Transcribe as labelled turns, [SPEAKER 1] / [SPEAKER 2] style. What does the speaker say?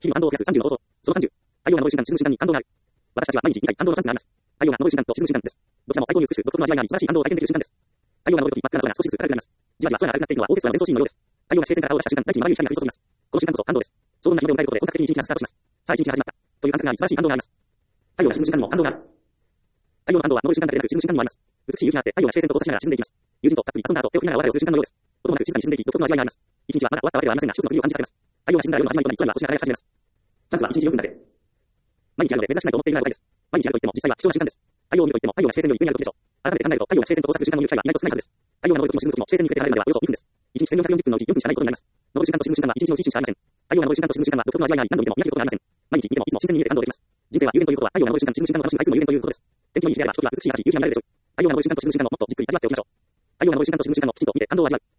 [SPEAKER 1] 日々の感動を増やす30の方法。その30。太陽が昇る瞬間、沈む瞬間に感動がある。私たちは毎日2回感動のチャンスがあります。太陽が昇る瞬間と沈む瞬間です。どちらも最高に美しく、独特の味わいがあり、素晴らしい感動を体験できる瞬間です。太陽が昇るとき、真っ暗な空が少しずつ暗くなります。じわじわ空が明るくなっているのはオーケストラの演奏シーンのようです。太陽が地平線から顔を出した瞬間、大地に丸い光が降り注ぎます。この瞬間こそ感動です。荘厳な夢を迎えることで本格的に一日がスタートします。さあ一日が始まった。という感覚があり、素晴らしい感動があります。太陽が沈む瞬間にも感動がある。太陽の感動は昇る瞬間だけでなく沈む瞬間にもあります。美しい夕日があって太陽が地平線と交差しながら沈んでいきます。友人とたっぷり遊んだ後、手を振りながら和解をする瞬間のようです。音もなく静かに沈んでいき、独特の味わいがあります。一日はまだ終わったわけではありませんが、一つの区切りを感じさせます。太陽が沈んだら夜の始まりとなり、空には星が輝き始めます。チャンスは1日4分だけ。毎日やるので珍しくないと思っているなら誤解です。毎日やると言っても実際は貴重な瞬間です。太陽を見ると言っても太陽が地平線より上にあることでしょう。改めて考えると太陽が地平線と交差する時間の見る機会は意外と少ないはずです。太陽が昇る時も沈む時も地平線に向けて離れるまではおよそ2分です。1日1440分のうち4分しかないことになります。昇る瞬間と沈む瞬間は1日のうち1しかありません。太陽が昇る瞬間と沈む瞬間は独特の味わいがあり、何度見ても見飽きることがありません。毎日見てもいつも新鮮に見れて感動できます。人生は有限ということは太陽が昇る瞬間沈む瞬間を楽しむ回数も有限ということです。天気のいい日であれば、時は美しい朝日、夕日が見られるでしょう。太陽が昇る瞬間と沈む瞬間のもっとじっくり味わっておきましょう。太陽が昇る瞬間と沈む瞬間のきちんと見て感動を味わう。